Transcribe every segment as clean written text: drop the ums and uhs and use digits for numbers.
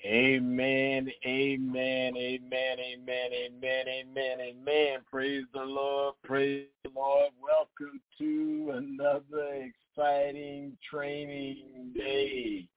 Amen, amen, amen, amen, amen, amen, amen. Praise the Lord, praise the Lord. Welcome to another exciting training day.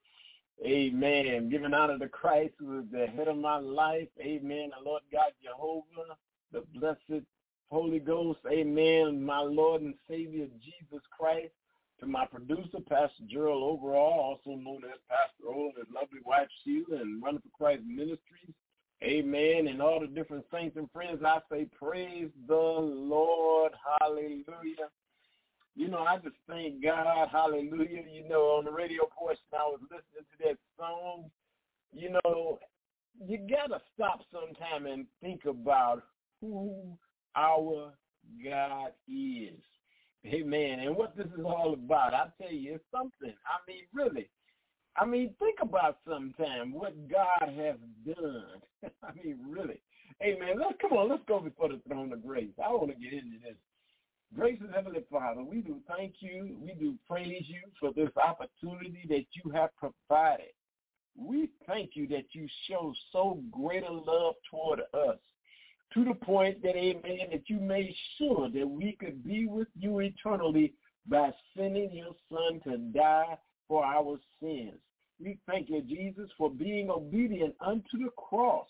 Amen. Giving honor to Christ, who is the head of my life. Amen. The Lord God Jehovah, the blessed Holy Ghost. Amen. My Lord and Savior, Jesus Christ. To my producer, Pastor Gerald Overall, also known as Pastor O, and his lovely wife, Sheila, and Running for Christ Ministries. Amen. And all the different saints and friends, I say, praise the Lord. Hallelujah. You know, I just thank God. Hallelujah. You know, on the radio portion, I was listening to that song. You know, you got to stop sometime and think about who our God is. Amen. And what this is all about, I tell you, it's something. I mean, really. I mean, think about sometime what God has done. I mean, really. Amen. Let's go before the throne of grace. I want to get into this. Gracious Heavenly Father, we do thank you. We do praise you for this opportunity that you have provided. We thank you that you show so great a love toward us, to the point that, amen, that you made sure that we could be with you eternally by sending your Son to die for our sins. We thank you, Jesus, for being obedient unto the cross.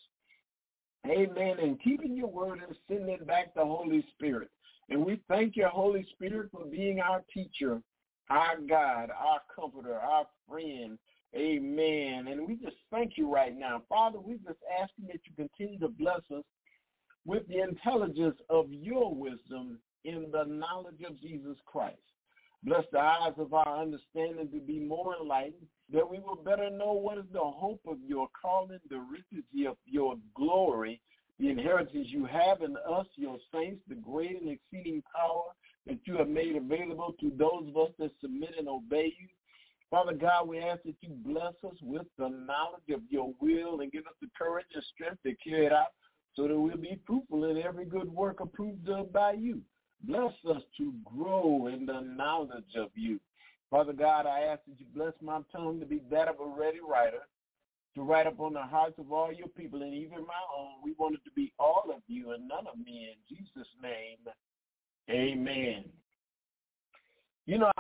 Amen, and keeping your word and sending back the Holy Spirit. And we thank you, Holy Spirit, for being our teacher, our God, our comforter, our friend. Amen. And we just thank you right now. Father, we just ask you that you continue to bless us with the intelligence of your wisdom in the knowledge of Jesus Christ. Bless the eyes of our understanding to be more enlightened, that we will better know what is the hope of your calling, the riches of your glory, the inheritance you have in us, your saints, the great and exceeding power that you have made available to those of us that submit and obey you. Father God, we ask that you bless us with the knowledge of your will and give us the courage and strength to carry it out, so that we'll be fruitful in every good work approved of by you. Bless us to grow in the knowledge of you. Father God, I ask that you bless my tongue to be that of a ready writer, to write upon the hearts of all your people, and even my own. We want it to be all of you and none of me. In Jesus' name, amen. You know,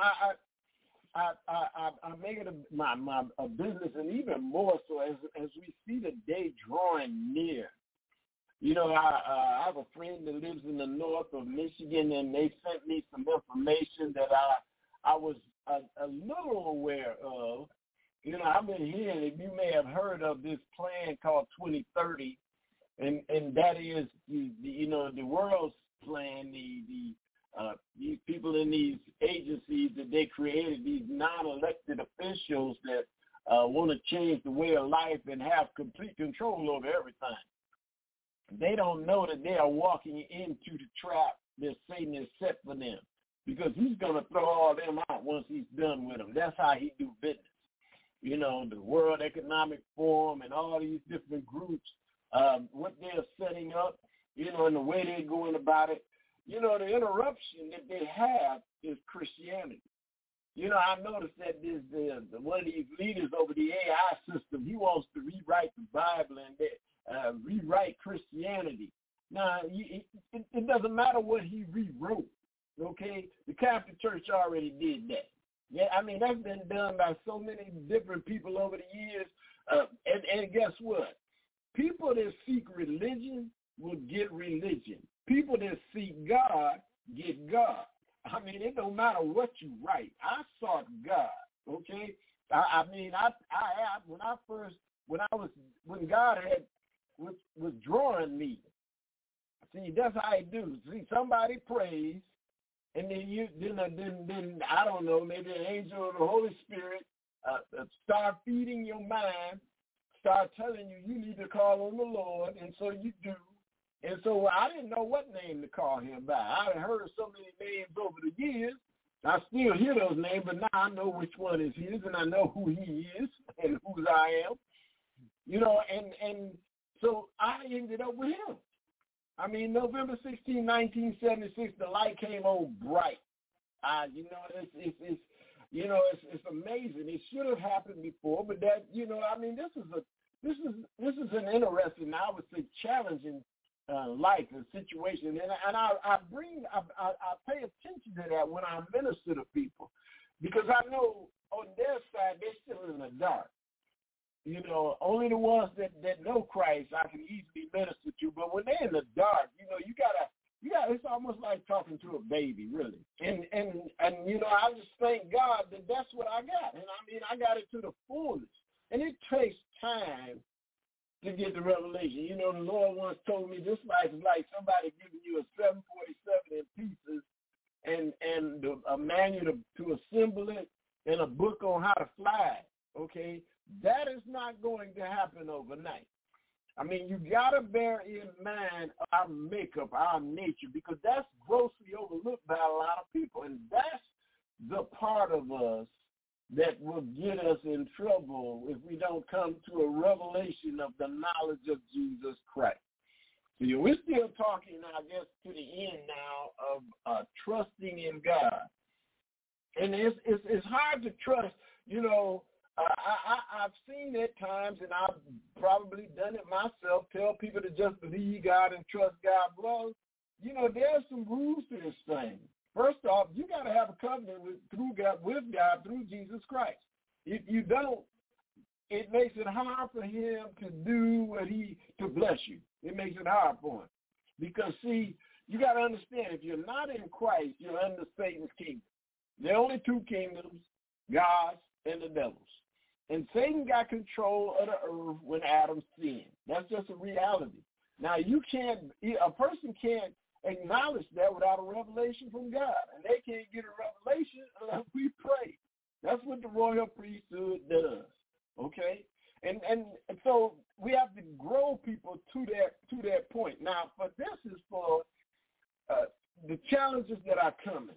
I make it a business, and even more so as we see the day drawing near. You know, I have a friend that lives in the north of Michigan, and they sent me some information that I was a little aware of. You know, I've been hearing, if you may have heard of this plan called 2030, and that is, the world's plan, these people in these agencies that they created, these non-elected officials that want to change the way of life and have complete control over everything. They don't know that they are walking into the trap that Satan has set for them, because he's going to throw all them out once he's done with them. That's how he do business. You know, the World Economic Forum and all these different groups, what they're setting up, you know, and the way they're going about it. You know, the interruption that they have is Christianity. You know, I noticed that there's one of these leaders over the AI system, he wants to rewrite the Bible and rewrite Christianity. Now, it doesn't matter what he rewrote, okay? The Catholic Church already did that. Yeah, I mean, that's been done by so many different people over the years. And guess what? People that seek religion will get religion. People that seek God get God. I mean, it don't matter what you write. I sought God, okay? When God was drawing me, see, that's how I do. See, somebody prays, and then I don't know, maybe an angel or the Holy Spirit start feeding your mind, start telling you you need to call on the Lord, and so you do. And so I didn't know what name to call him by. I heard so many names over the years. I still hear those names, but now I know which one is his, and I know who he is and whose I am. You know, and so I ended up with him. I mean, November 16, 1976, the light came on bright. It's amazing. It should have happened before, but that, you know, I mean, this is this is an interesting, I would say, challenging life and situation, and I pay attention to that when I minister to people, because I know on their side they're still in the dark. You know, only the ones that know Christ I can easily minister to, but when they're in the dark, you know, you gotta, it's almost like talking to a baby, really. And you know, I just thank God that that's what I got, and I mean, I got it to the fullest, and it takes time to get the revelation. You know, the Lord once told me this life is like somebody giving you a 747 in pieces and a manual to assemble it and a book on how to fly it, okay? That is not going to happen overnight. I mean, you got to bear in mind our makeup, our nature, because that's grossly overlooked by a lot of people, and that's the part of us that will get us in trouble if we don't come to a revelation of the knowledge of Jesus Christ. See, we're still talking, I guess, to the end now of trusting in God. And it's hard to trust. You know, I've seen it at times, and I've probably done it myself, tell people to just believe God and trust God. Well, you know, there's some rules to this thing. First off, you got to have a covenant with God through Jesus Christ. If you don't, it makes it hard for him to do to bless you. It makes it hard for him. Because, see, you got to understand, if you're not in Christ, you're under Satan's kingdom. There are only two kingdoms, God's and the devil's. And Satan got control of the earth when Adam sinned. That's just a reality. Now, a person can't acknowledge that without a revelation from God. And they can't get a revelation unless we pray. That's what the royal priesthood does. Okay? And so we have to grow people to that point. Now, but this is for the challenges that are coming.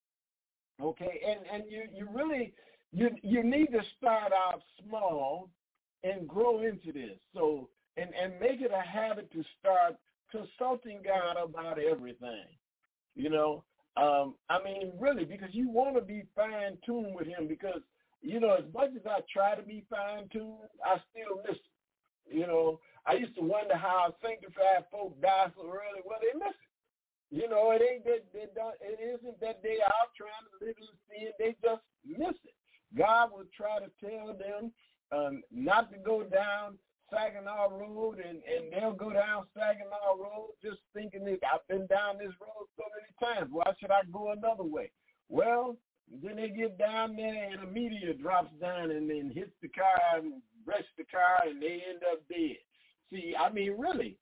Okay? And you really you need to start out small and grow into this. So and make it a habit to start consulting God about everything, you know. I mean, really, because you want to be fine-tuned with him, because, you know, as much as I try to be fine-tuned, I still miss it. You know, I used to wonder how sanctified folk die so early. Well, they miss it. You know, it isn't that they are trying to live in sin. They just miss it. God will try to tell them not to go down Saginaw Road, and they'll go down Saginaw Road just thinking that I've been down this road so many times. Why should I go another way? Well, then they get down there and a meteor drops down and then hits the car and wrecks the car, and they end up dead. See, I mean, really,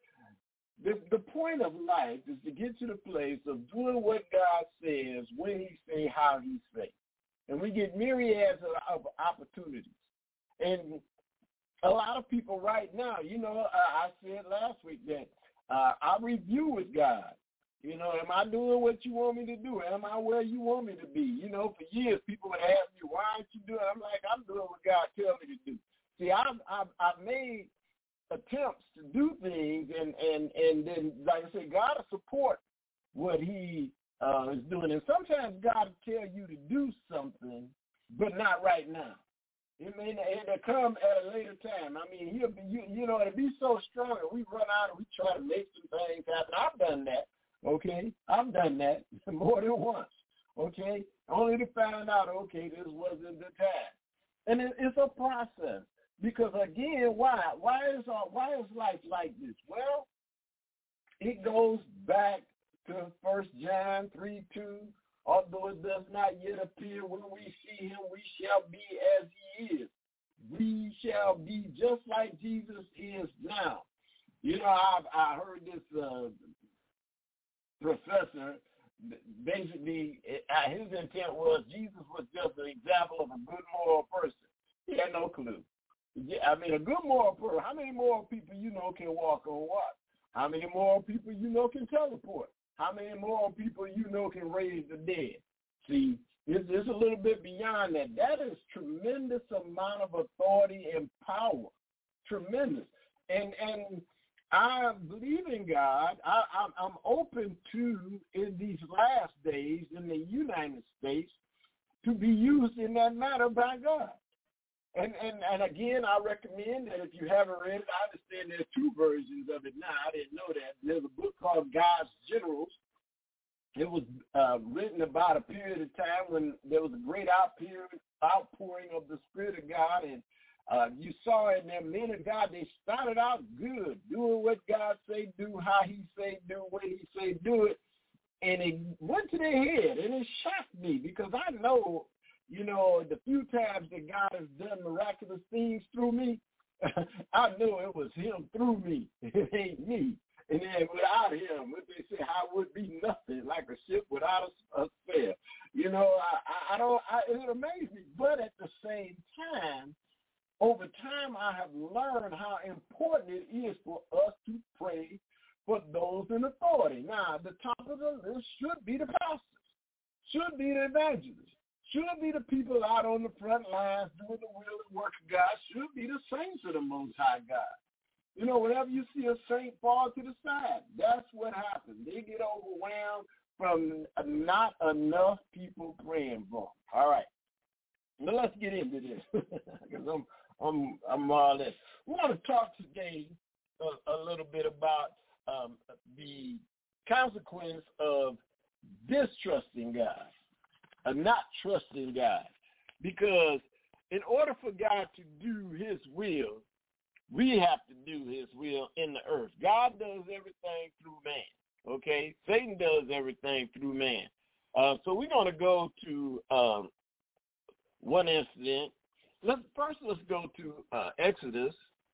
the point of life is to get to the place of doing what God says, when he say, how he say. And we get myriads of opportunities. And a lot of people right now, you know, I said last week that I review with God. You know, am I doing what you want me to do? Am I where you want me to be? You know, for years people would ask me, why aren't you doing it? I'm like, I'm doing what God tells me to do. See, I've made attempts to do things, and then, like I said, God will support what he is doing. And sometimes God will tell you to do something, but not right now. It may come at a later time. I mean, he'll be, you know, it'll be so strong, and we run out and we try to make some things happen. I've done that, okay? I've done that more than once, okay? Only to find out, okay, this wasn't the time. And it's a process, because again, why? Why is life like this? Well, it goes back to 1 John 3:2. Although it does not yet appear when we see him, we shall be as he is. We shall be just like Jesus is now. You know, I heard this professor, basically, his intent was Jesus was just an example of a good moral person. He had no clue. I mean, a good moral person, how many moral people you know can walk on water? How many moral people you know can teleport? How many moral people you know can raise the dead? See, it's a little bit beyond that. That is tremendous amount of authority and power. Tremendous. And I believe in God. I'm open to, in these last days in the United States, to be used in that matter by God. And again, I recommend that if you haven't read it, I understand there's two versions of it now. I didn't know that. There's a book called God's Generals. It was written about a period of time when there was a great outpouring of the Spirit of God, and you saw in them men of God, they started out good, doing what God say do, how he say do, when he say do it, and it went to their head, and it shocked me because I know, the few times that God has done miraculous things through me, I know it was him through me. It ain't me. And then without him, what they say, I would be nothing, like a ship without a sail. It amazed me. But at the same time, over time, I have learned how important it is for us to pray for those in authority. Now, the top of the list should be the pastors, should be the evangelists, should be the people out on the front lines doing the will and work of God, should be the saints of the Most High God. Whenever you see a saint fall to the side, that's what happens. They get overwhelmed from not enough people praying for them. All right. Now let's get into this because I'm more or less. We want to talk today a little bit about the consequence of distrusting God, not trusting God, because in order for God to do his will, we have to do his will in the earth. God does everything through man, okay? Satan does everything through man. So we're going to go to one incident. Let's go to Exodus,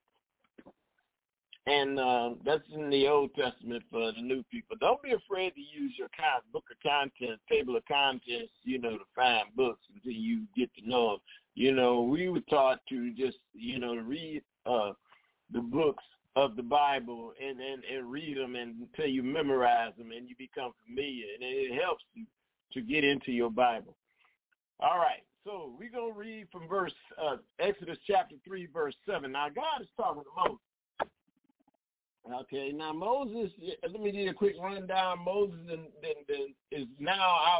and that's in the Old Testament for the new people. Don't be afraid to use your book of contents, table of contents, to find books until you get to know them. We were taught to just, read the books of the Bible and read them until you memorize them and you become familiar, and it helps you to get into your Bible. All right, so we're going to read from Exodus chapter 3, verse 7. Now, God is talking to Moses. Okay, now Moses, let me give you a quick rundown. Moses is now out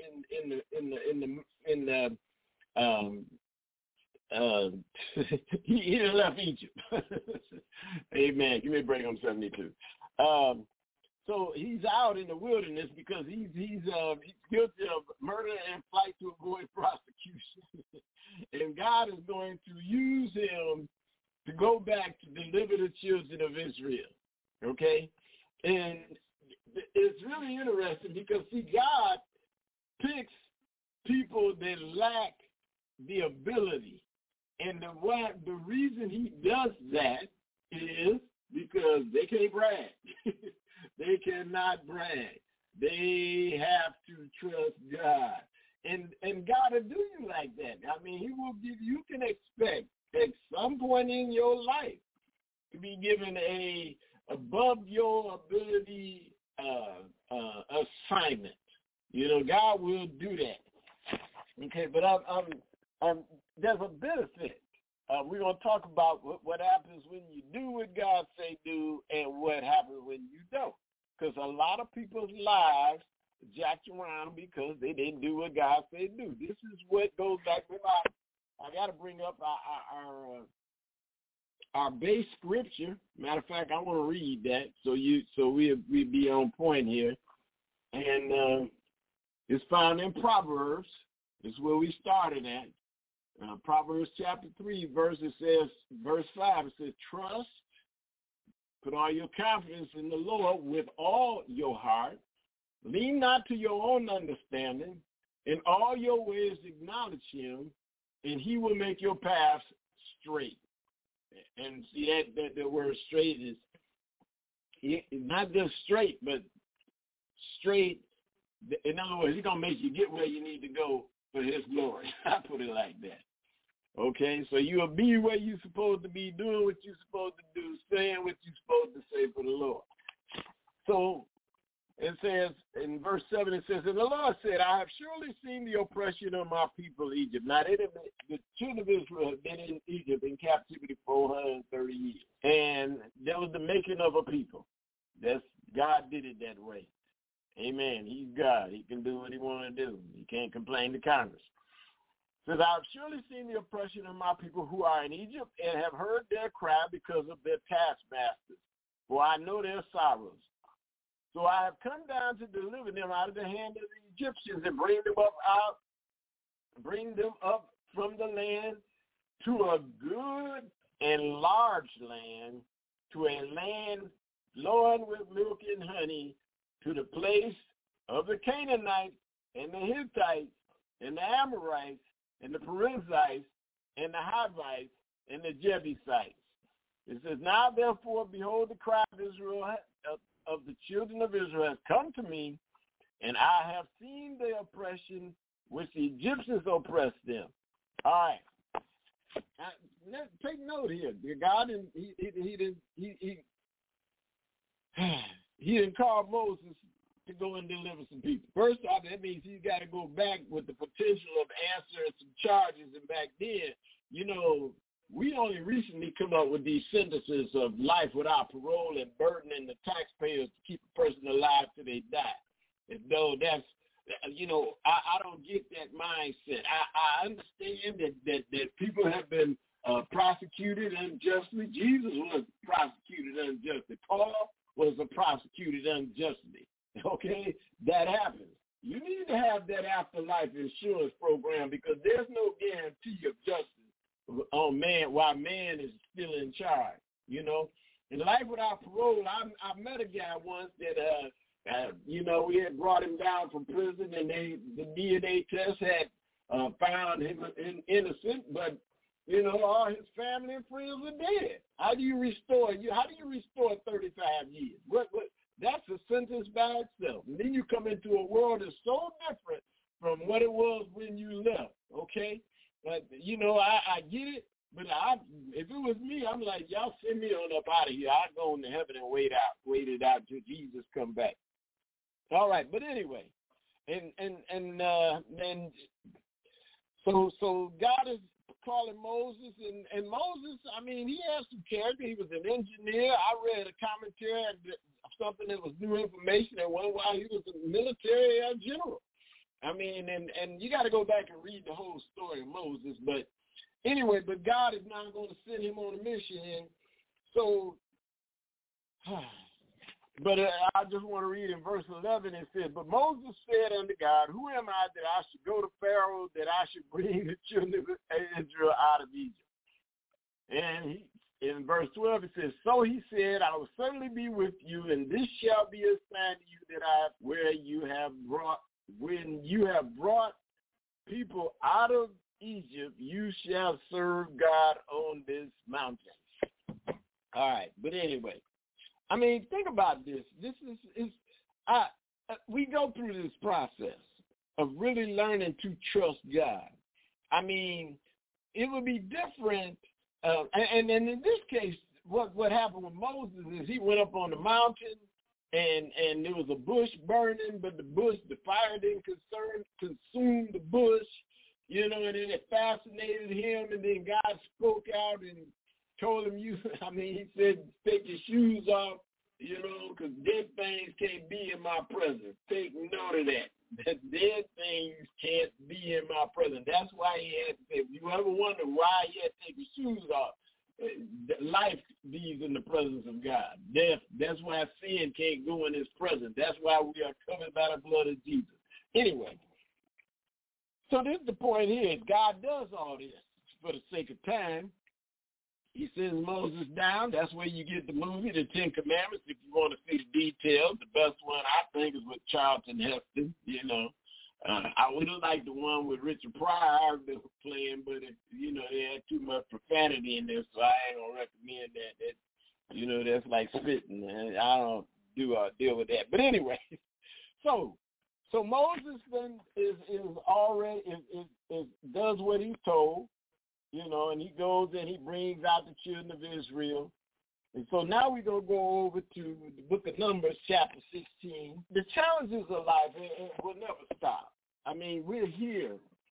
he done left Egypt. Amen. Give me a break on 72. So he's out in the wilderness because he's guilty of murder and flight to avoid prosecution. And God is going to use him to go back to deliver the children of Israel. Okay? And it's really interesting because, see, God picks people that lack the ability. And the reason he does that is because they can't brag. They cannot brag. They have to trust God. And God will do you like that. I mean, he will give you can expect at some point in your life to be given a above your ability assignment. God will do that. Okay, but there's a benefit. We're going to talk about what happens when you do what God say do and what happens when you don't. Because a lot of people's lives jacked around because they didn't do what God said do. This is what goes back to life. I got to bring up our base scripture. Matter of fact, I want to read that so we'll be on point here. And it's found in Proverbs. This is where we started at. Proverbs chapter 3, verse 5, it says, trust, put all your confidence in the Lord with all your heart. Lean not to your own understanding. In all your ways acknowledge him, and he will make your paths straight. And see that the word straight is not just straight, but straight. In other words, he's going to make you get where you need to go for his glory. I put it like that. Okay, so you'll be where you're supposed to be, doing what you're supposed to do, saying what you're supposed to say for the Lord. So it says, in verse 7, it says, and the Lord said, I have surely seen the oppression of my people Egypt. Now, the children of Israel have been in Egypt in captivity 430 years. And that was the making of a people. God did it that way. Amen. He's God. He can do what he wants to do. He can't complain to Congress. Says, I have surely seen the oppression of my people who are in Egypt and have heard their cry because of their taskmasters, for I know their sorrows. So I have come down to deliver them out of the hand of the Egyptians and bring them up from the land to a good and large land, to a land flowing with milk and honey, to the place of the Canaanites and the Hittites and the Amorites and the Perizzites and the Hivites and the Jebusites. It says, now therefore, behold, the cry of Israel, of the children of Israel has come to me, and I have seen the oppression which the Egyptians oppressed them. All right. Take note here. God, he didn't call Moses to go and deliver some people. First off, that means he's got to go back with the potential of answering some charges. And back then, you know, we only recently come up with these sentences of life without parole and burdening the taxpayers to keep a person alive till they die. And though that's, you know, I don't get that mindset. I understand that people have been prosecuted unjustly. Jesus was prosecuted unjustly. Paul was prosecuted unjustly. Okay, that happens. You need to have that afterlife insurance program because there's no guarantee of justice on man while man is still in charge. You know, in life without parole, I met a guy once that you know, we had brought him down from prison, and the DNA test had found him innocent, but you know, all his family and friends are dead. How do you restore 35 years? What? That's a sentence by itself. And then you come into a world that's so different from what it was when you left, okay? But, you know, I get it, but if it was me, I'm like, y'all send me on up out of here. I'd go into heaven and wait it out till Jesus come back. All right, but anyway, so God is calling Moses, and Moses, I mean, he has some character. He was an engineer. I read a commentary something that was new information, and one while he was a military general. I mean, and you got to go back and read the whole story of Moses. But anyway, but God is not going to send him on a mission. So, but I just want to read in verse 11. It says, but Moses said unto God, who am I that I should go to Pharaoh, that I should bring the children of Israel out of Egypt? And in verse 12, it says, so he said, I will certainly be with you, and this shall be a sign to you that when you have brought people out of Egypt, you shall serve God on this mountain. All right, but anyway, I mean, think about this. This is we go through this process of really learning to trust God. I mean, it would be different. And in this case, what happened with Moses is he went up on the mountain, and there was a bush burning, but the fire didn't consume the bush, you know, and then it fascinated him, and then God spoke out and told him, he said, take your shoes off, you know, because dead things can't be in my presence. Take note of that. That dead things can't be in my presence. That's why he had to say, if you ever wonder why he had to take his shoes off, life being in the presence of God. Death, that's why sin can't go in his presence. That's why we are covered by the blood of Jesus. Anyway, so this is the point here. God does all this for the sake of time. He sends Moses down. That's where you get the movie, The Ten Commandments, if you want to see the details. The best one, I think, is with Charlton Heston, you know. I would have liked the one with Richard Pryor playing, but, they had too much profanity in there, so I ain't going to recommend that. That's like spitting, and I don't deal with that. But anyway, so Moses then does what he's told. And he goes and he brings out the children of Israel. And so now we're going to go over to the book of Numbers, chapter 16. The challenges of life will never stop. I mean, we're here.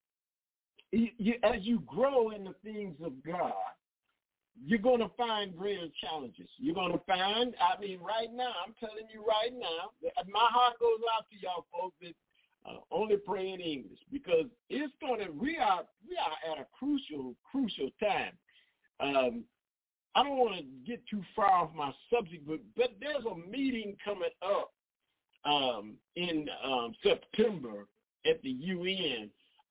As you grow in the things of God, you're going to find greater challenges. You're going to find, right now, I'm telling you right now, my heart goes out to y'all folks that only pray in English, because it's we are at a crucial time. I don't want to get too far off my subject, but there's a meeting coming up in September at the UN.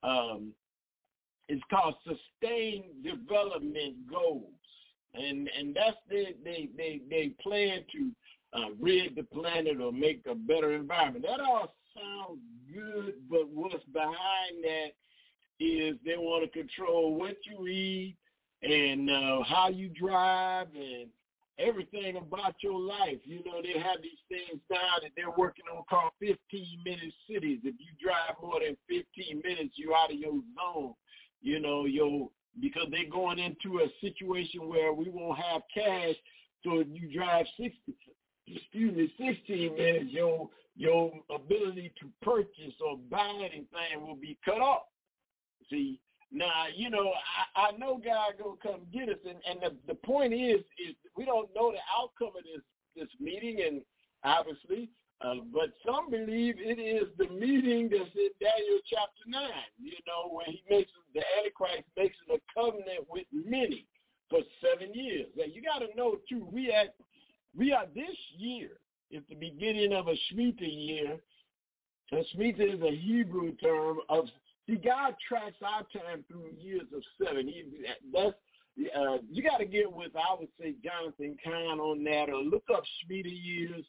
It's called Sustained Development Goals, and that's they plan to rid the planet or make a better environment. That all sounds good, but what's behind that is they want to control what you eat and how you drive and everything about your life. You know, they have these things now that they're working on called 15-minute cities. If you drive more than 15 minutes, you're out of your zone. You know, because they're going into a situation where we won't have cash. So if you drive 16 minutes, your ability to purchase or buy anything will be cut off. See, now, you know, I know God gonna come get us, and the point is we don't know the outcome of this meeting, and obviously, but some believe it is the meeting that's in Daniel chapter 9. You know, where the Antichrist makes a covenant with many for 7 years. Now, you got to know too, we are this year is the beginning of a Shemitah year. And Shemitah is a Hebrew term of. See, God tracks our time through years of 7. You got to get with, I would say, Jonathan Kahn on that, or look up Shemitah years,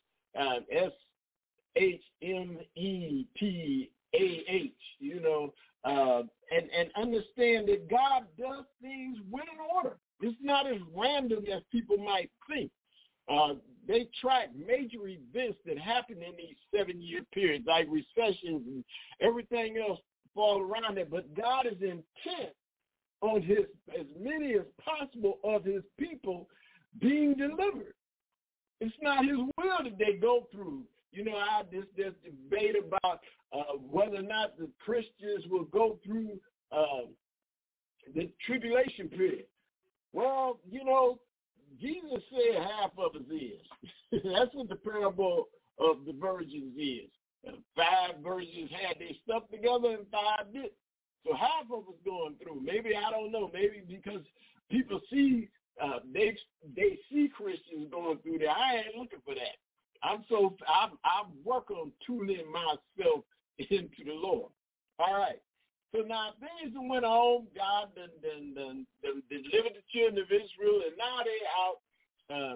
SHMETAH, you know, and understand that God does things with an order. It's not as random as people might think. They track major events that happen in these 7-year periods, like recessions and everything else fall around it, but God is intent on as many as possible of his people being delivered. It's not his will that they go through. You know, this debate about whether or not the Christians will go through the tribulation period. Well, you know, Jesus said half of us is. That's what the parable of the virgins is. 5 virgins had their stuff together and 5 didn't. So half of us going through. Maybe, I don't know, maybe because people see, they see Christians going through that. I ain't looking for that. I work on tuning myself into the Lord. All right. So now things went on. God delivered the children of Israel, and now they out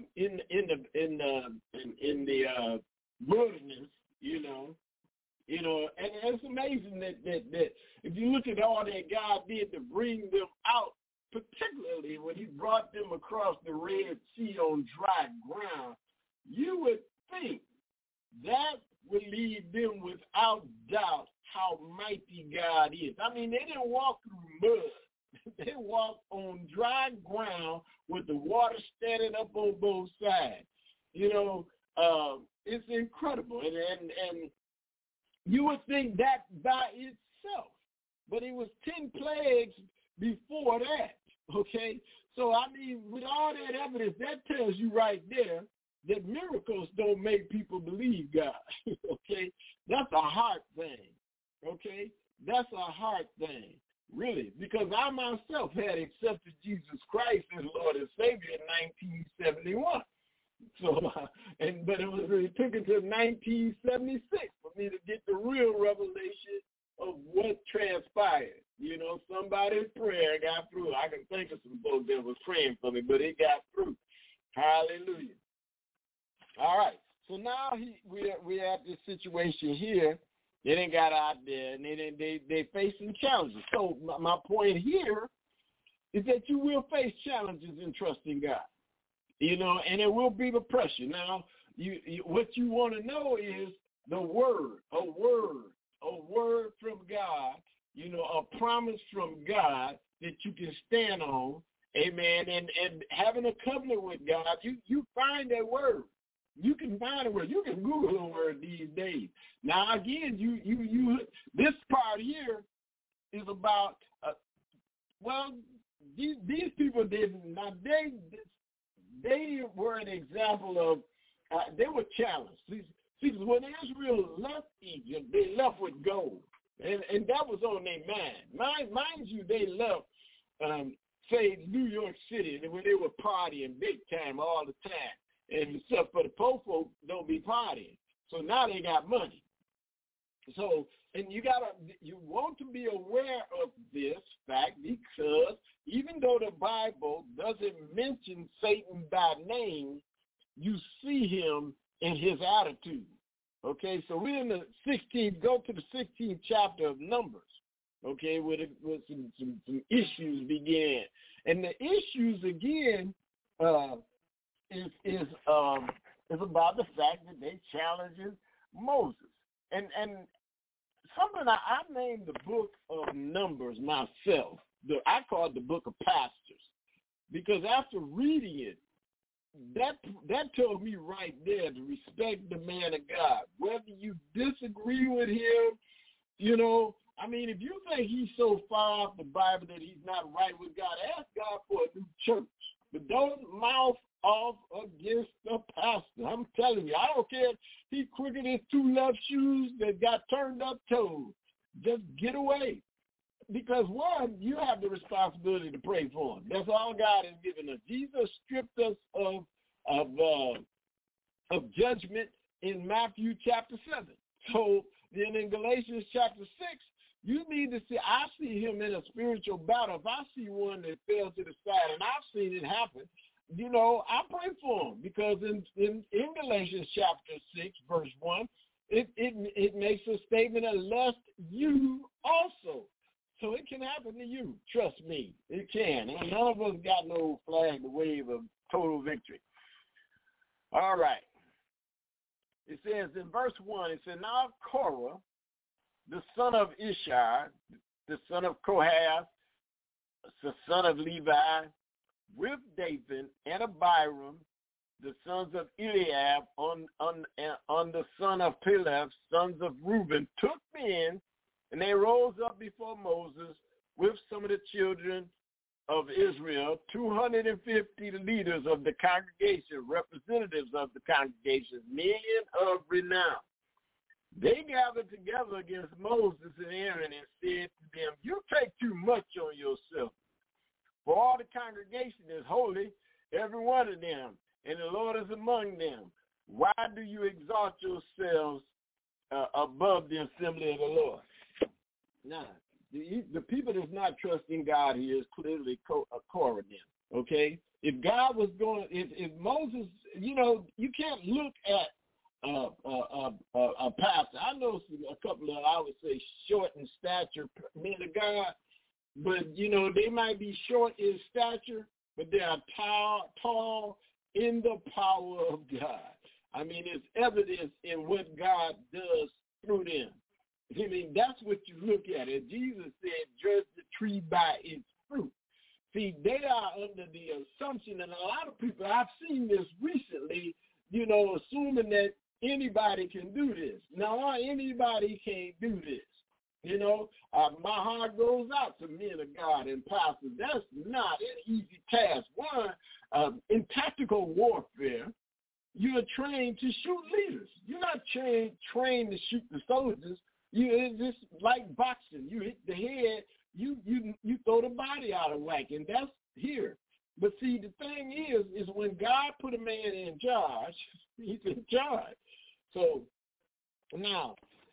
in the wilderness. You know, and it's amazing that if you look at all that God did to bring them out, particularly when he brought them across the Red Sea on dry ground, you would think that would leave them without doubt how mighty God is. I mean, they didn't walk through mud. They walked on dry ground with the water standing up on both sides. You know, it's incredible. And you would think that by itself, but it was 10 plagues before that, okay? So, I mean, with all that evidence, that tells you right there that miracles don't make people believe God, okay? That's a heart thing, okay? That's a heart thing, really, because I myself had accepted Jesus Christ as Lord and Savior in 1971. So, but it took until 1976 for me to get the real revelation of what transpired. You know, somebody's prayer got through. I can think of some folks that was praying for me, but it got through. Hallelujah. All right. So now we're at this situation here. They didn't got out there, and they facing challenges. So my point here is that you will face challenges in trusting God. You know, and it will be the pressure. Now, what you want to know is the word, a word from God, you know, a promise from God that you can stand on, amen, and having a covenant with God, you find that word. You can find a word. You can Google a word these days. Now, again, you this part here is about, these people didn't, now they were an example of, they were challenged. See, 'cause when Israel left Egypt, they left with gold. And that was on their mind. Mind you, they left, say, New York City, when they were partying big time all the time. And except for the poor folk, don't be partying. So now they got money. So, and you want to be aware of this fact, because even though the Bible doesn't mention Satan by name, you see him in his attitude. Okay, so we're in the 16th, go to the 16th chapter of Numbers, okay, where some issues begin. And the issues, again, is about the fact that they challenges Moses. And something I named the book of Numbers myself. I call it the book of pastors, because after reading it, that told me right there to respect the man of God. Whether you disagree with him, I mean, if you think he's so far off the Bible that he's not right with God, ask God for a new church. But don't mouth off against the pastor. I'm telling you, I don't care if he crooked his two left shoes that got turned up toes. Just get away. Because, one, you have the responsibility to pray for him. That's all God has given us. Jesus stripped us of judgment in Matthew chapter 7. So then in Galatians chapter 6, you need to see, I see him in a spiritual battle. If I see one that fell to the side, and I've seen it happen, I pray for him, because in Galatians chapter 6, verse 1, it makes a statement of lest you also. So it can happen to you. Trust me, it can. And none of us got no flag to wave of total victory. All right. It says in verse 1, it says, now Korah, the son of Ishar, the son of Kohath, the son of Levi, with Dathan and Abiram, the sons of Eliab, on the son of Peleth, sons of Reuben, took men, and they rose up before Moses with some of the children of Israel, 250 leaders of the congregation, representatives of the congregation, men of renown. They gathered together against Moses and Aaron and said to them, you take too much on yourself. For all the congregation is holy, every one of them, and the Lord is among them. Why do you exalt yourselves above the assembly of the Lord? Now, the people that's not trusting God here is clearly Korah then, okay? If God was going, if Moses, you can't look at a pastor. I know a couple of, I would say, short in stature men of God, but, they might be short in stature, but they are tall in the power of God. I mean, it's evidence in what God does through them. I mean, that's what you look at. And Jesus said, judge the tree by its fruit. See, they are under the assumption, and a lot of people, I've seen this recently, assuming that anybody can do this. No, anybody can't do this. My heart goes out to men of God and pastors. That's not an easy task. One, in tactical warfare, you're trained to shoot leaders. You're not trained to shoot the soldiers. It's just like boxing. You hit the head, you throw the body out of whack, and that's here. But see, the thing is when God put a man in charge, he's in charge. So now,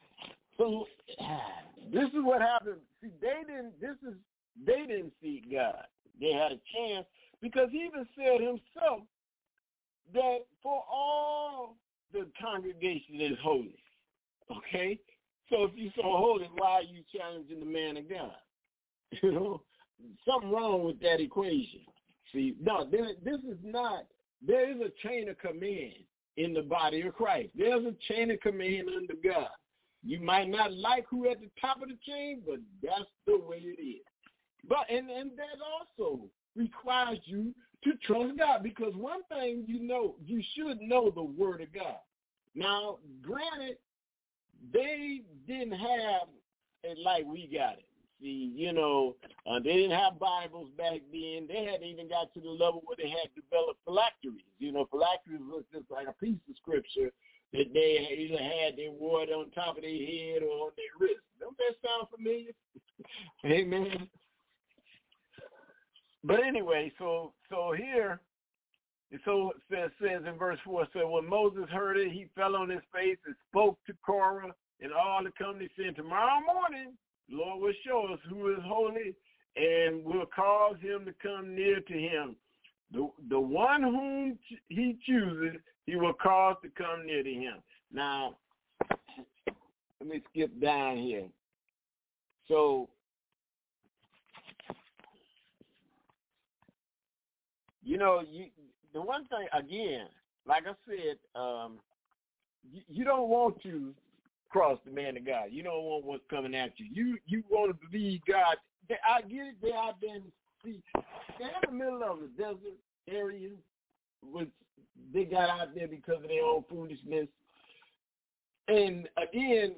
this is what happened. See, they didn't seek God. They had a chance, because he even said himself that for all the congregation is holy. Okay? So if you're so holy, why are you challenging the man of God? Something wrong with that equation. See, no, there is a chain of command in the body of Christ. There's a chain of command under God. You might not like who at the top of the chain, but that's the way it is. But and that also requires you to trust God, because one thing you should know the Word of God. Now, granted, they didn't have it like we got it. See, they didn't have Bibles back then. They hadn't even got to the level where they had developed phylacteries. Phylacteries was just like a piece of scripture that they either had they wore it on top of their head or on their wrist. Don't that sound familiar? Amen. But anyway, so here, so it says in verse 4, so when Moses heard it, he fell on his face and spoke to Korah and all the company, saying, tomorrow morning, the Lord will show us who is holy and will cause him to come near to him. The one whom he chooses, he will cause to come near to him. Now, let me skip down here. So, the one thing, again, like I said, you don't want to cross the man of God. You don't want what's coming at you. You want to believe God. I get it. They're in the middle of the desert area, which they got out there because of their own foolishness. And again,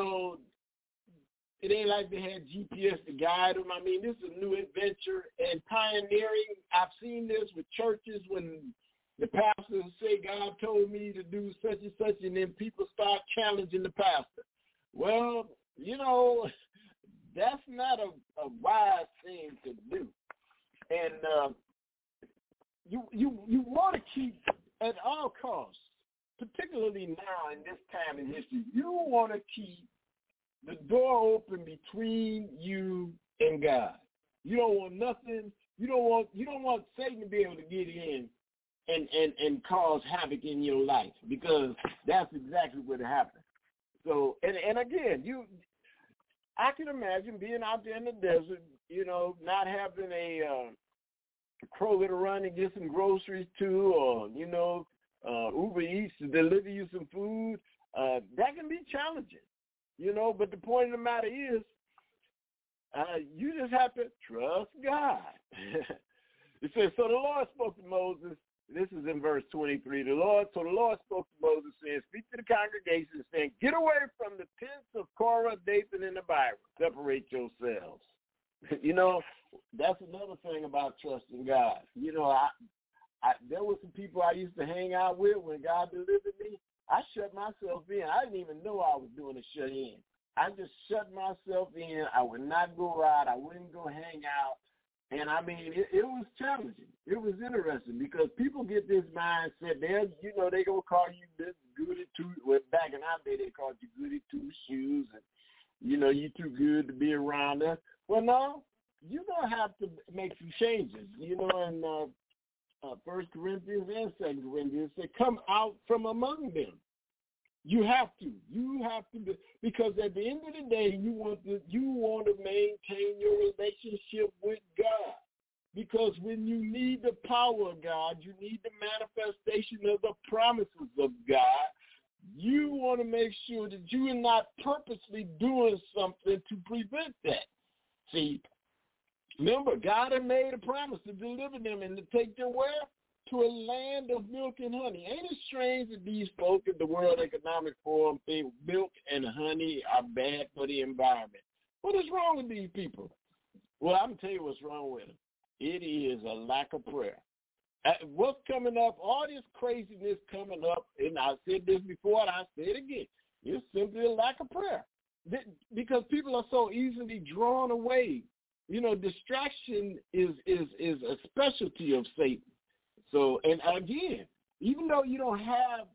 it ain't like they had GPS to guide them. I mean, this is a new adventure and pioneering. I've seen this with churches when the pastors say, God told me to do such and such, and then people start challenging the pastor. Well, that's not a wise thing to do. And you want to keep, at all costs, particularly now in this time in history, you want to keep the door open between you and God. You don't want nothing. You don't want Satan to be able to get in and cause havoc in your life, because that's exactly what happened. So and again, I can imagine being out there in the desert, not having a Kroger to run and get some groceries to, or Uber Eats to deliver you some food. That can be challenging. But the point of the matter is, you just have to trust God. It says, so the Lord spoke to Moses. This is in verse 23. So the Lord spoke to Moses, saying, speak to the congregation, saying, get away from the tents of Korah, Dathan, and Abiram. Separate yourselves. That's another thing about trusting God. There were some people I used to hang out with when God delivered me. I shut myself in. I didn't even know I was doing a shut in. I just shut myself in. I would not go out. I wouldn't go hang out. And I mean, it was challenging. It was interesting because people get this mindset. They're, they gonna call you this goody two. Well, back in our day, they called you goody two shoes, and you too good to be around us. Well, no, you're gonna have to make some changes. In 1 Corinthians and 2 Corinthians, say, come out from among them. You have to, because at the end of the day, you want to maintain your relationship with God. Because when you need the power of God, you need the manifestation of the promises of God. You want to make sure that you are not purposely doing something to prevent that. See, remember, God had made a promise to deliver them and to take them where? To a land of milk and honey. Ain't it strange that these folk at the World Economic Forum think milk and honey are bad for the environment? What is wrong with these people? Well, I'm going to tell you what's wrong with them. It is a lack of prayer. What's coming up, all this craziness coming up, and I said this before and I say it again, it's simply a lack of prayer. Because people are so easily drawn away. Distraction is a specialty of Satan. So, and again, even though you don't have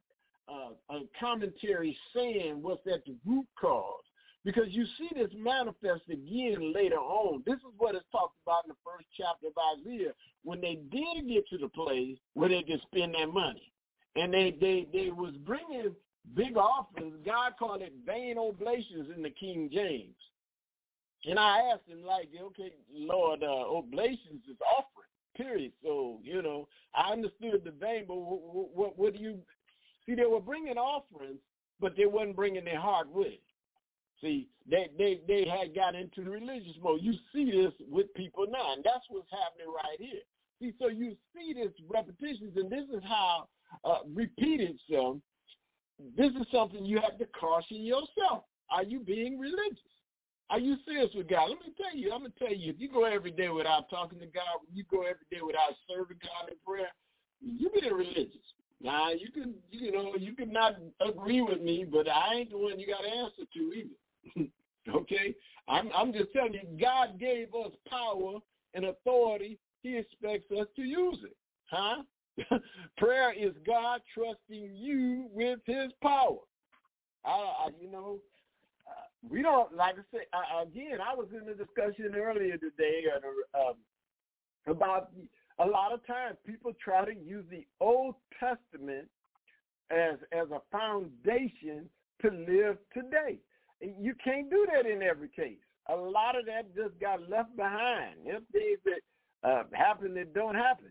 a commentary saying what's at the root cause, because you see this manifest again later on. This is what is talked about in the first chapter of Isaiah, when they did get to the place where they could spend their money. And they was bringing big offerings. God called it vain oblations in the King James. And I asked him, okay, Lord, oblations is offering. Period. So, I understood the vein, but what do you see? They were bringing offerings, but they wasn't bringing their heart with it. See, they had got into the religious mode. You see this with people now, and that's what's happening right here. See, so you see this repetitions, and this is how repeat itself. This is something you have to caution yourself. Are you being religious? Are you serious with God? I'm going to tell you, if you go every day without talking to God, when you go every day without serving God in prayer, you're being religious. Now you can not agree with me, but I ain't the one you got to answer to either. Okay, I'm just telling you, God gave us power and authority. He expects us to use it, huh? Prayer is God trusting you with His power. We don't, like I said, again, I was in a discussion earlier today about a lot of times people try to use the Old Testament as a foundation to live today. You can't do that in every case. A lot of that just got left behind. Them things that happen that don't happen.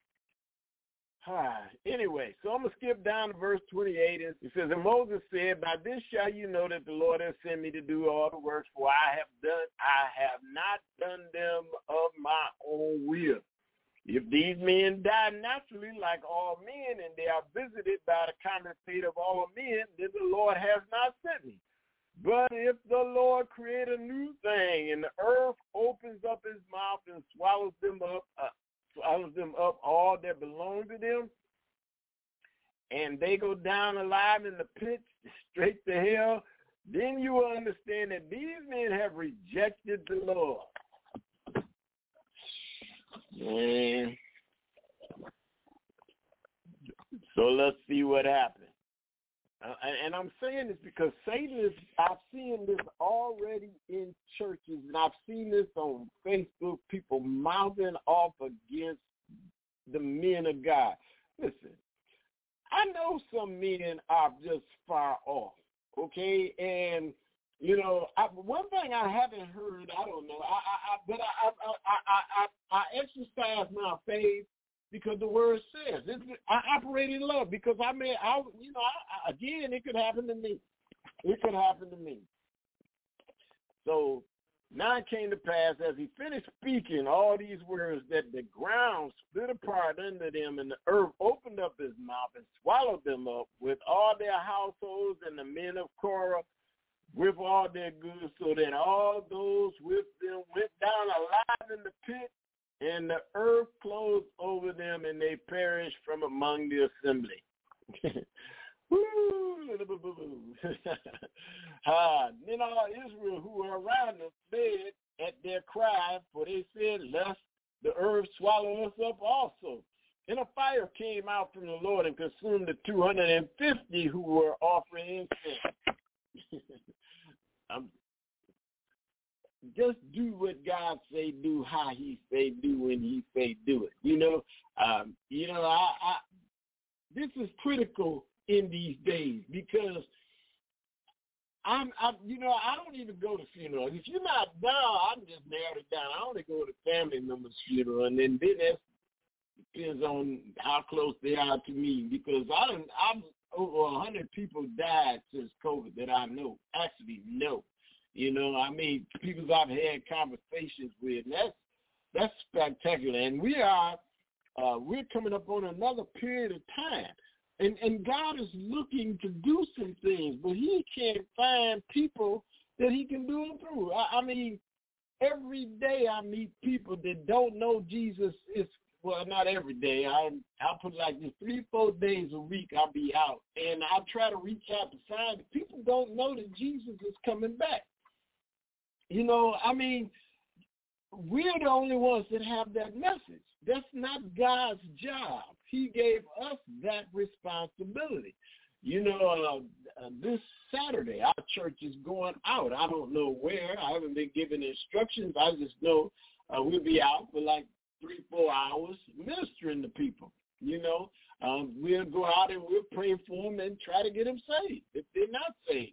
Anyway, so I'm going to skip down to verse 28. It says, and Moses said, by this shall you know that the Lord has sent me to do all the works, for I have not done them of my own will. If these men die naturally like all men, and they are visited by the common fate of all men, then the Lord has not sent me. But if the Lord create a new thing, and the earth opens up his mouth and swallows them up all that belong to them, and they go down alive in the pit straight to hell, then you will understand that these men have rejected the Lord. Man. So let's see what happens. And I'm saying this because I've seen this already in churches, and I've seen this on Facebook, people mouthing off against the men of God. Listen, I know some men are just far off, okay? And, one thing I haven't heard, I don't know, I exercise my faith because the word says I operate in love because again, it could happen to me. It could happen to me. So now it came to pass as he finished speaking all these words that the ground split apart under them and the earth opened up his mouth and swallowed them up with all their households and the men of Korah with all their goods, so that all those with them went down alive in the pit, and the earth closed over them, and they perished from among the assembly. Then all Israel who were around them fled at their cry, for they said, lest the earth swallow us up also. And a fire came out from the Lord and consumed the 250 who were offering incense. Just do what God say do, how He say do, when He say do it. This is critical in these days because I don't even go to funerals. If you're not down, I'm just narrowed it down. I only go to family members' funeral, and then that depends on how close they are to me because I'm over 100 people died since COVID that I know. People I've had conversations with. That's spectacular, and we're coming up on another period of time, and God is looking to do some things, but He can't find people that He can do them through. Every day I meet people that don't know Jesus. Not every day. I'll put it like this: 3-4 days a week I'll be out, and I try to reach out to find that people don't know that Jesus is coming back. We're the only ones that have that message. That's not God's job. He gave us that responsibility. This Saturday, our church is going out. I don't know where. I haven't been given instructions. I just know we'll be out for like 3-4 hours ministering to people. We'll go out and we'll pray for them and try to get them saved if they're not saved,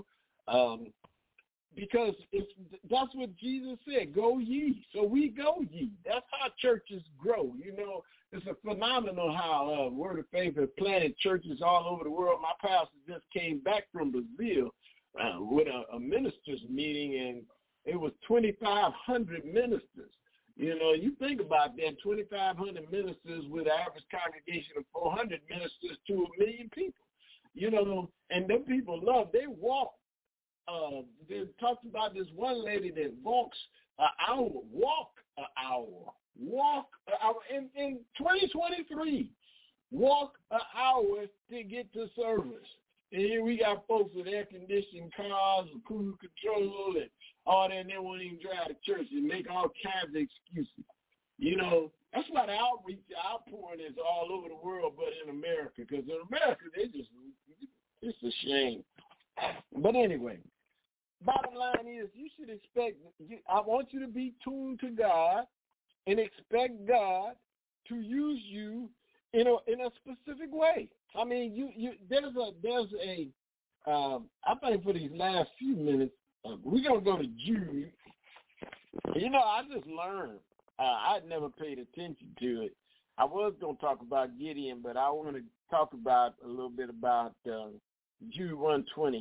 because that's what Jesus said, go ye. So we go ye. That's how churches grow. It's a phenomenal how Word of Faith has planted churches all over the world. My pastor just came back from Brazil with a ministers meeting, and it was 2,500 ministers. You think about that, 2,500 ministers with an average congregation of 400 ministers to 1 million people. And them people they walk. They talked about this one lady that walk an hour. In 2023, walk an hour to get to service. And here we got folks with air-conditioned cars and cruise control and all that, and they won't even drive to church and make all kinds of excuses. You know, that's why the outreach, the outpouring is all over the world but in America. Because in America, it's a shame. But anyway, bottom line is you should expect, I want you to be tuned to God and expect God to use you in a specific way. I mean, there's a I think for these last few minutes, we're going to go to Jude. You know, I just learned. I'd never paid attention to it. I was going to talk about Gideon, but I want to talk about a little bit about Jude 120,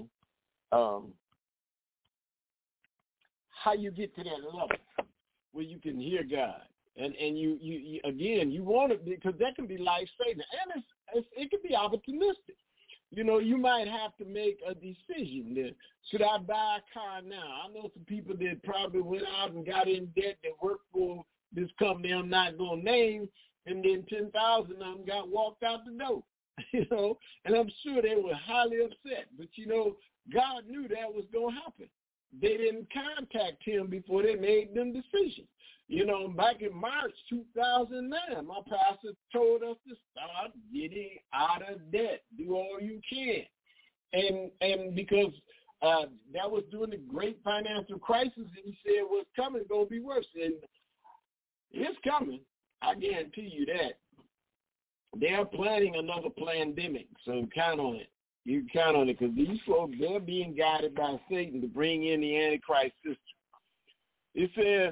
how you get to that level where you can hear God. And you again, you want it because that can be life-saving. And it can be opportunistic. You know, you might have to make a decision. That, should I buy a car now? I know some people that probably went out and got in debt that worked for this company I'm not going to name, and then 10,000 of them got walked out the door. You know, and I'm sure they were highly upset. But, you know, God knew that was going to happen. They didn't contact him before they made them decisions. You know, back in March 2009, my pastor told us to start getting out of debt. Do all you can. And because that was during the great financial crisis, and he said what's coming is going to be worse. And it's coming. I guarantee you that. They're planning another pandemic, so count on it. You count on it because these folks, they're being guided by Satan to bring in the Antichrist system. It says,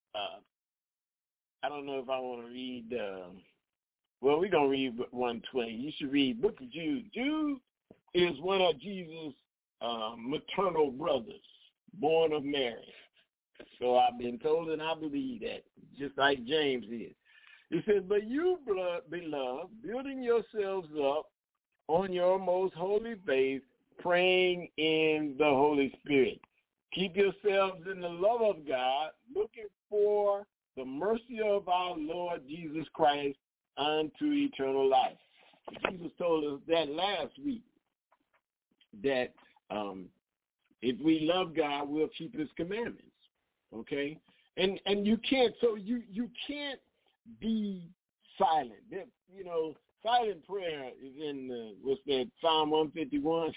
I don't know if I want to read, well, we're going to read 120. You should read Book of Jude. Jude is one of Jesus' maternal brothers, born of Mary. So I've been told and I believe that, just like James is. It says, but you, beloved, building yourselves up on your most holy faith, praying in the Holy Spirit. Keep yourselves in the love of God, looking for the mercy of our Lord Jesus Christ unto eternal life. Jesus told us that last week, that if we love God, we'll keep his commandments, okay? And you can't, so you can't be silent. You know, silent prayer is in, what's that, Psalm 151?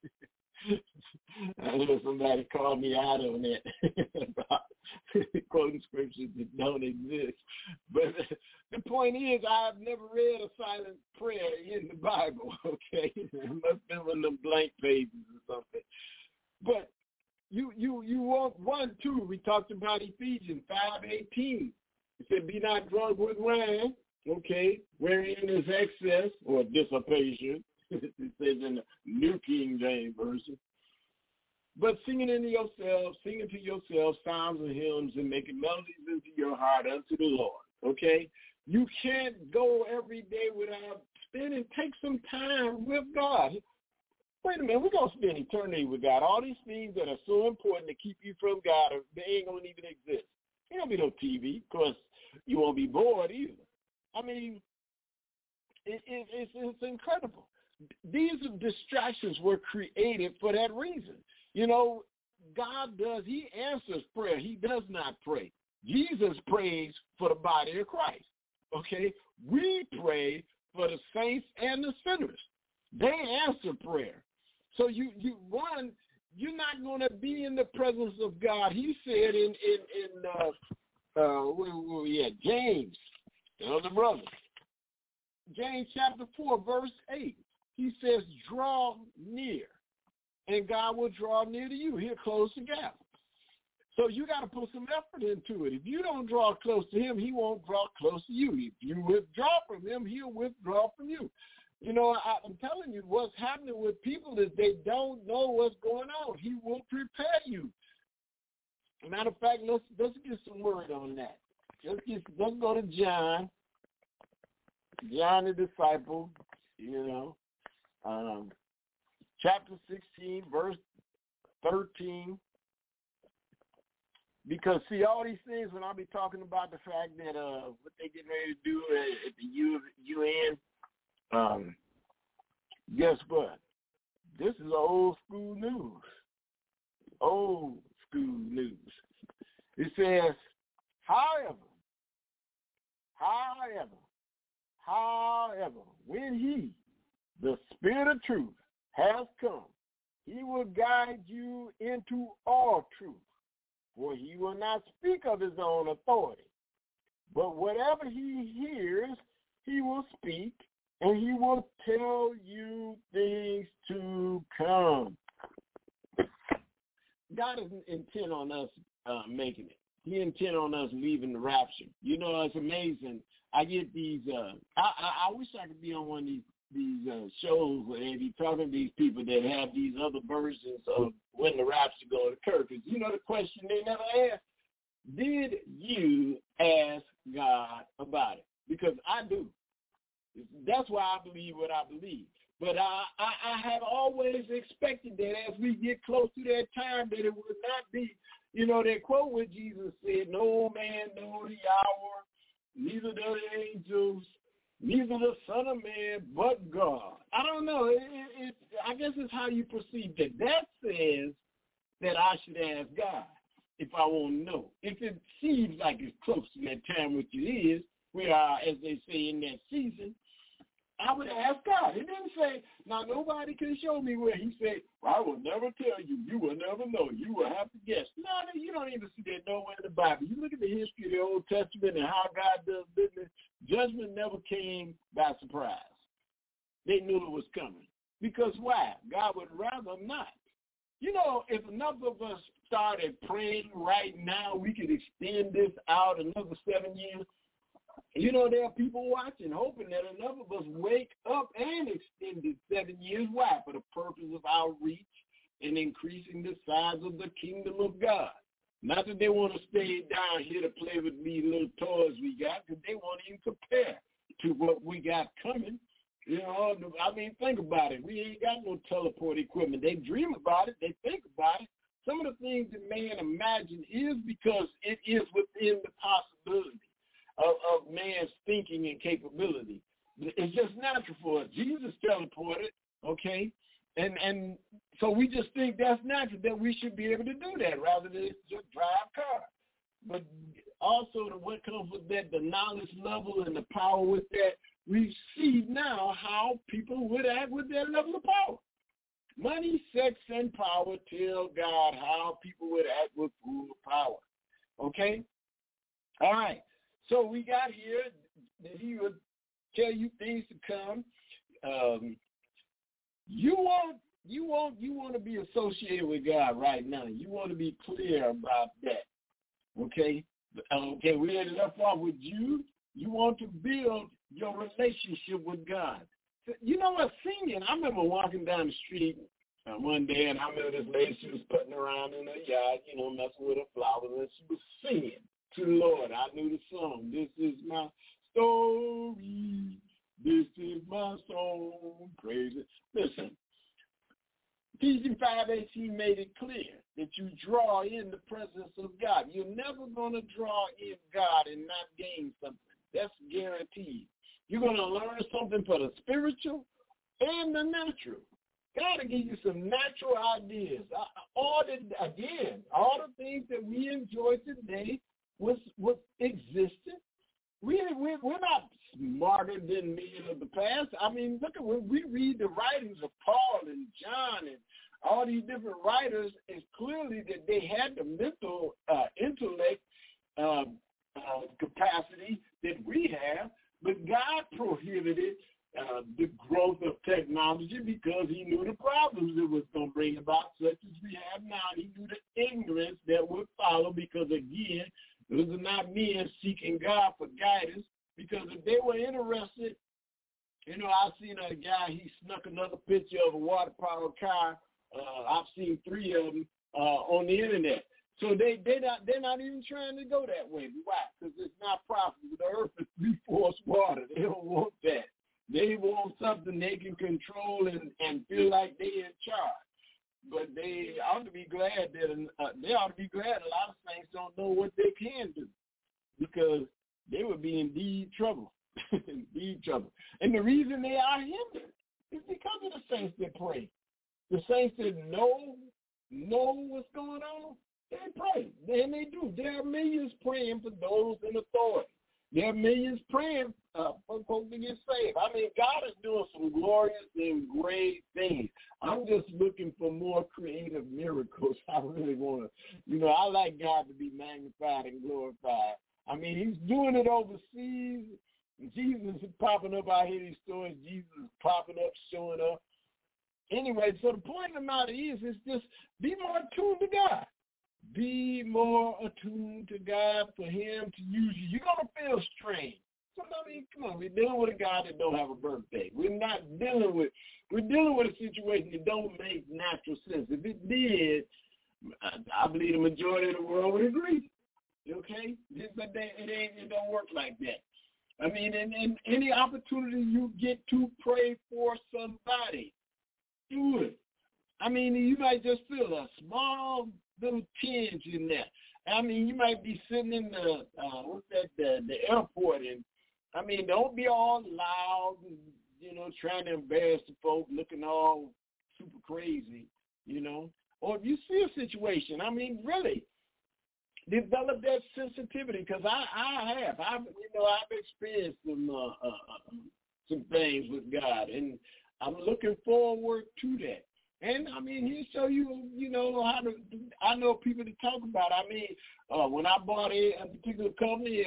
I know somebody called me out on that about quoting scriptures that don't exist. But the point is, I've never read a silent prayer in the Bible, okay? It must have been one of them blank pages or something. But you want 1-2. We talked about Ephesians 5:18. It said, be not drunk with wine, okay, wherein is excess or dissipation. It says in the New King James Version. But singing to yourselves psalms and hymns and making melodies into your heart unto the Lord, okay? You can't go every day without take some time with God. Wait a minute, we're going to spend eternity with God. All these things that are so important to keep you from God, they ain't going to even exist. There ain't going to be no TV because you won't be bored either. I mean, it's incredible. These distractions were created for that reason. You know, God he answers prayer. He does not pray. Jesus prays for the body of Christ, okay? We pray for the saints and the sinners. They answer prayer. So you're not going to be in the presence of God. He said in James, the other brother, James chapter 4, verse 8. He says, draw near, and God will draw near to you. He'll close the gap. So you got to put some effort into it. If you don't draw close to him, he won't draw close to you. If you withdraw from him, he'll withdraw from you. You know, I'm telling you, what's happening with people is they don't know what's going on. He will prepare you. Matter of fact, let's get some word on that. Let's go to John the disciple, you know. Chapter 16, verse 13. Because, see, all these things, when I'll be talking about the fact that what they getting ready to do at the UN, Guess what? This is old school news. Old school news. It says, however, when he, the Spirit of truth, has come, he will guide you into all truth, for he will not speak of his own authority, but whatever he hears, he will speak, and he will tell you things to come. God isn't intent on us making it. He intent on us leaving the rapture. You know, it's amazing. I get these, I wish I could be on one of these shows where they be talking to these people that have these other versions of when the rapture going to occur. Because you know the question they never ask, did you ask God about it? Because I do. That's why I believe what I believe. But I have always expected that as we get close to that time that it would not be, you know, that quote where Jesus said, no man knows the hour, neither the angels, neither the Son of Man, but God. I don't know. I guess it's how you perceive that. That says that I should ask God if I want to know. If it seems like it's close to that time, which it is, we are, as they say, in that season, I would ask God. It didn't say, now nobody can show me where. He said, well, I will never tell you. You will never know. You will have to guess. No, you don't even see that nowhere in the Bible. You look at the history of the Old Testament and how God does business. Judgment never came by surprise. They knew it was coming. Because why? God would rather not. You know, if enough of us started praying right now, we could extend this out another 7 years. You know, there are people watching, hoping that enough of us wake up and extend it 7 years. Why? For the purpose of outreach and increasing the size of the kingdom of God. Not that they want to stay down here to play with these little toys we got, because they won't even compare to what we got coming. You know, I mean, think about it. We ain't got no teleport equipment. They dream about it. They think about it. Some of the things that man imagine is because it is within the possibility of man's thinking and capability. It's just natural for us. Jesus teleported, okay? And so we just think that's natural, that we should be able to do that rather than just drive cars. But also what comes with that, the knowledge level and the power with that, we see now how people would act with that level of power. Money, sex, and power tell God how people would act with full power, okay? All right. So we got here that he would tell you things to come. You want to be associated with God right now. You want to be clear about that. Okay? Okay, we had left off with you. You want to build your relationship with God. So, you know what? Singing. I remember walking down the street one day, and I remember this lady, she was putting around in her yard, you know, messing with her flowers, and she was singing to the Lord. I knew the song. This is my story. This is my song. Praise it. Listen, Ephesians 5:18 made it clear that you draw in the presence of God. You're never going to draw in God and not gain something. That's guaranteed. You're going to learn something for the spiritual and the natural. God will give you some natural ideas. All the things that we enjoy today was existed. We're not smarter than men of the past. I mean, look at when we read the writings of Paul and John and all these different writers, it's clearly that they had the mental intellect capacity that we have, but God prohibited the growth of technology because he knew the problems it was going to bring about, such as we have now. He knew the ignorance that would follow because, again, those are not men seeking God for guidance, because if they were interested, you know, I've seen a guy, he snuck another picture of a water-powered car. I've seen 3 of them on the internet. So they're not even trying to go that way. Why? Because it's not profitable. The earth is 3/4 water. They don't want that. They want something they can control and feel like they're in charge. But they ought to be glad that a lot of saints don't know what they can do, because they would be in deep trouble each other. And the reason they are hindered is because of the saints that pray. The saints that know what's going on, they pray. And they do. There are millions praying for those in authority. There are millions praying for folks to get saved. I mean, God is doing some glorious and great things. I'm just looking for more creative miracles. I really want to, I like God to be magnified and glorified. I mean, he's doing it overseas. Jesus is popping up out here, these stories. Jesus is popping up, showing up. Anyway, so the point of the matter is just be more attuned to God. Be more attuned to God for him to use you. You're going to feel strange. Come on, we're dealing with a God that don't have a birthday. We're dealing with a situation that don't make natural sense. If it did, I believe the majority of the world would agree. Okay? But it don't work like that. I mean, and any opportunity you get to pray for somebody, do it. I mean, you might just feel a small little tinge in there. I mean, you might be sitting in the airport, and I mean, don't be all loud and, trying to embarrass the folk, looking all super crazy, Or if you see a situation, I mean, really, develop that sensitivity, because I've experienced some things with God, and I'm looking forward to that. And I mean, he'll show you, how to. I know people to talk about. I mean, when I bought a particular company,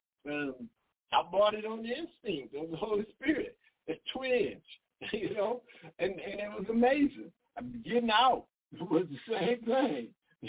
I bought it on the instinct of the Holy Spirit. It's twins, and it was amazing. Getting out was the same thing.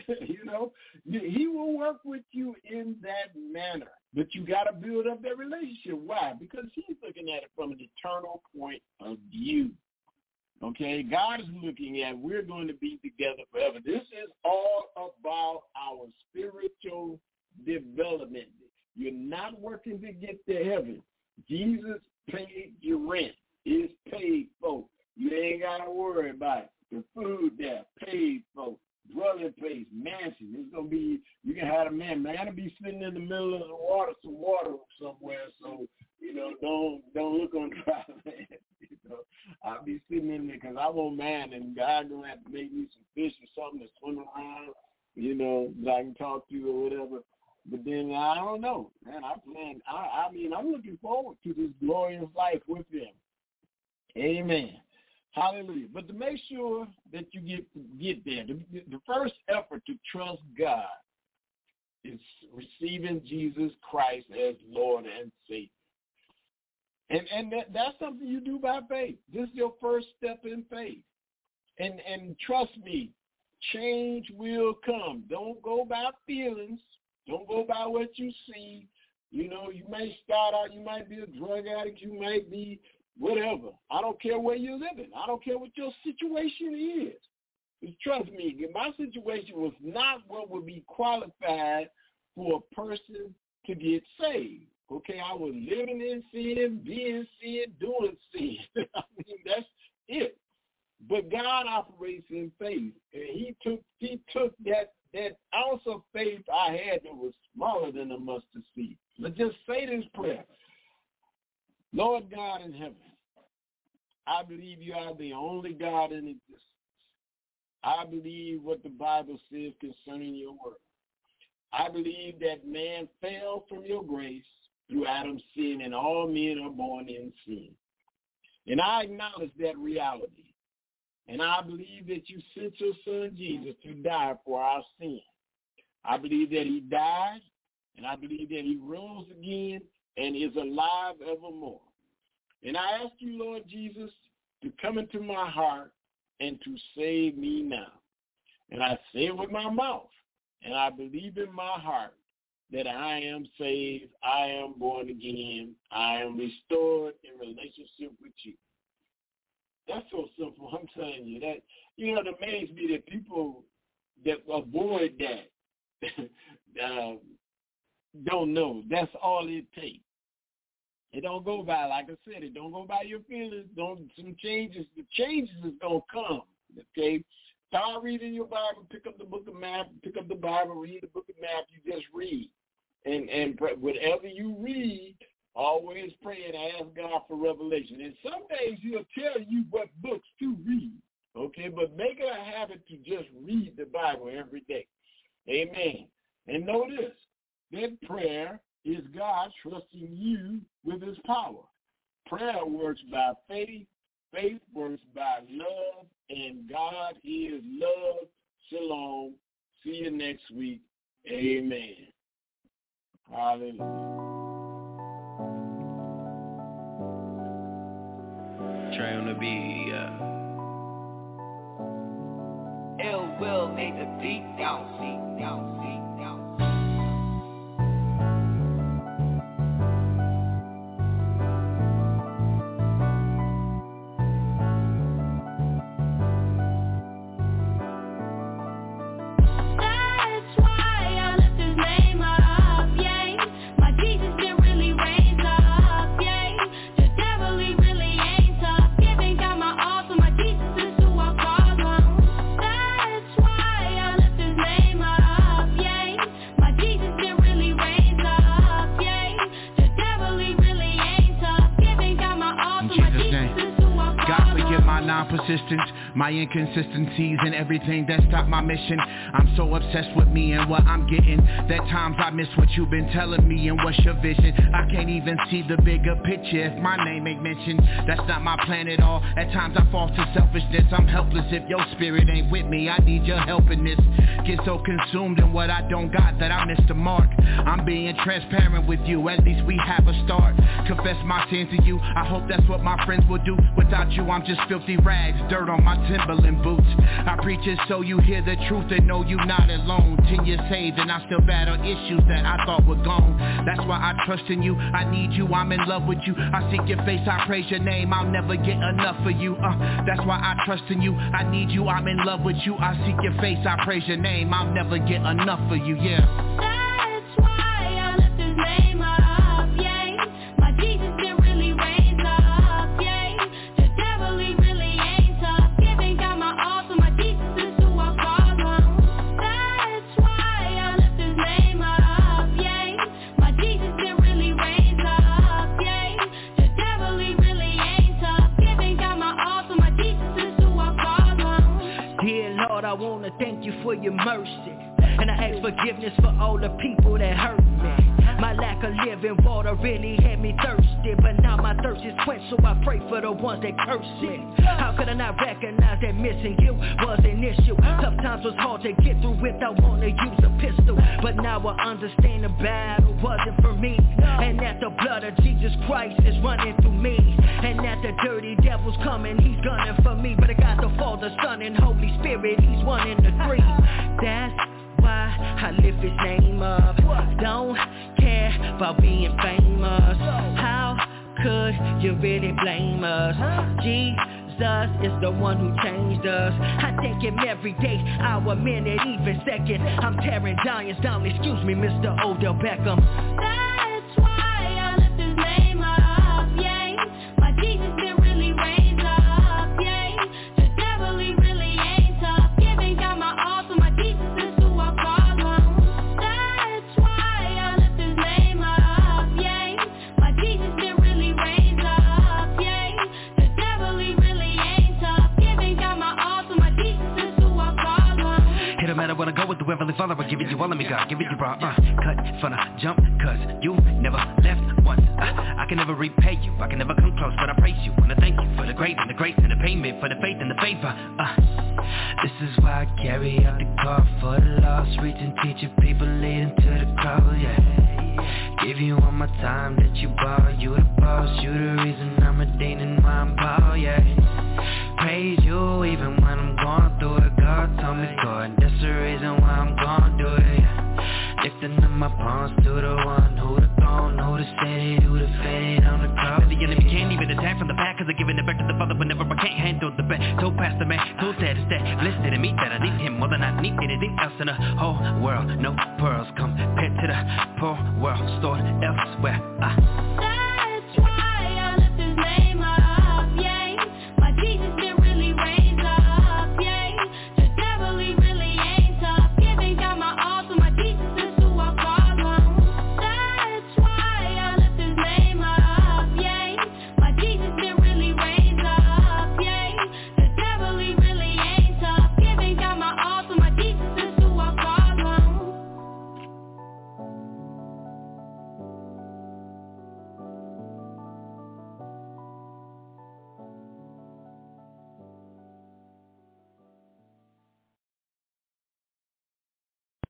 He will work with you in that manner, but you got to build up that relationship. Why? Because he's looking at it from an eternal point of view. Okay, God is looking at we're going to be together forever. This is all about our spiritual development. You're not working to get to heaven. Jesus paid your rent. It's paid for. You ain't got to worry about it. The food there, paid for. Dwelling place, mansion. It's going to be, you can have a man to be sitting in the middle of the water, some water somewhere, so, don't look on dry land. I'll be sitting in there because I won't mind, and God going to have to make me some fish or something to swim around, that I can talk to or whatever. But then I don't know, man. I'm looking forward to this glorious life with him. Amen. Hallelujah. But to make sure that you get there, the first effort to trust God is receiving Jesus Christ as Lord and Savior. And that's something you do by faith. This is your first step in faith. And trust me, change will come. Don't go by feelings. Don't go by what you see. You may start out, you might be a drug addict, you might be whatever. I don't care where you're living. I don't care what your situation is. Just trust me, my situation was not what would be qualified for a person to get saved. Okay, I was living in sin, being sin, doing sin. I mean, that's it. But God operates in faith, and He took that ounce of faith I had that was smaller than a mustard seed. But just say this prayer: Lord God in heaven, I believe you are the only God in existence. I believe what the Bible says concerning your word. I believe that man fell from your grace through Adam's sin, and all men are born in sin. And I acknowledge that reality. And I believe that you sent your son Jesus to die for our sin. I believe that he died, and I believe that he rose again and is alive evermore. And I ask you, Lord Jesus, to come into my heart and to save me now. And I say it with my mouth, and I believe in my heart that I am saved, I am born again, I am restored in relationship with you. That's so simple. I'm telling you that. It amazes me that people that avoid that don't know. That's all it takes. It don't go by, like I said, it don't go by your feelings. The changes is gonna come. Okay, start reading your Bible. Pick up the book of Matthew. Pick up the Bible. Read the book of Matthew. Just read, and whatever you read, Always pray and ask God for revelation. And some days he'll tell you what books to read, okay? But make it a habit to just read the Bible every day. Amen. And know this, that prayer is God trusting you with his power. Prayer works by faith, faith works by love, and God is love. Shalom. See you next week. Amen. Hallelujah. Try on the beat, Ill will make the beat down. persistence, my inconsistencies and everything that stopped my mission. I'm so obsessed with me and what I'm getting that times I miss what you've been telling me and what's your vision. I can't even see the bigger picture if my name ain't mentioned. That's not my plan at all. At times I fall to selfishness. I'm helpless if your spirit ain't with me. I need your help in this. Get so consumed in what I don't got that I miss the mark. I'm being transparent with you. At least we have a start. Confess my sins to you. I hope that's what my friends will do. Without you I'm just filthy rags, dirt on my Timberland boots. I preach it so you hear the truth and know you not alone. 10 years saved and I still battle issues that I thought were gone. That's why I trust in you. I need you, I'm in love with you. I seek your face, I praise your name. I'll never get enough of you. That's why I trust in you. I need you, I'm in love with you. I seek your face, I praise your name. I'll never get enough of you, yeah. That's why I lift his name up, yeah. My Jesus been really raised up, yeah. The devil, he really ain't tough. Giving God my all, so my Jesus is who I call on. That's why I lift his name up, yeah. My Jesus been really raised up, yeah. The devil, he really ain't tough. Giving God my all, so my Jesus is who I call on. Dear Lord, I wanna thank you for your mercy. And I ask forgiveness for all the people that hurt me. My lack of living water really had me thirsty, but now my thirst is quenched, so I pray for the ones that curse me. How could I not recognize that missing you was an issue? Tough times was hard to get through without wanting to use a pistol, but now I understand the battle wasn't for me, and that the blood of Jesus Christ is running through me, and that the dirty devil's coming, he's gunning for me, but I got the Father, Son, and Holy Spirit, he's 1 in the 3. That's why I lift his name up. Don't care about being famous. How could you really blame us? Jesus is the one who changed us. I thank him every day, hour, minute, even second. I'm tearing giants down, excuse me, Mr. Odell Beckham. That's why I lift his name up, yeah. My Jesus been really raised up, yeah. The devil, he really ain't tough. Giving God my all, so my Jesus is who I call on. That's why I lift his name up, yeah. My Jesus been really raised up, yeah. The devil, he really ain't tough. Giving God my all, so my Jesus is who I call on. It don't matter when I go with the Heavenly Father, I give it you all of me, God, give it you raw, cut, finna jump, cause you never left once, I can never repay you, I can never come close, but I praise you, wanna thank you for the grace and the payment, for the faith and the favor, this is why I carry out the call for the lost, reaching, teaching people, leading to the cross, yeah, give you all my time that you borrow, you the boss, you the reason I'm redeeming my ball, yeah, praise you even when I'm going through it, God told me go, and that's the reason why I'm gonna do it, yeah. Lifting up my palms to the one who the throne, who the city, who the faded on the cross. The enemy can't even attack from the back, cause I'm giving it back to the Father whenever I can't handle the back. Told Pastor Man, told Dad is that blessed to me that I need him more than I need anything else in the whole world. No pearls compared to the poor world stored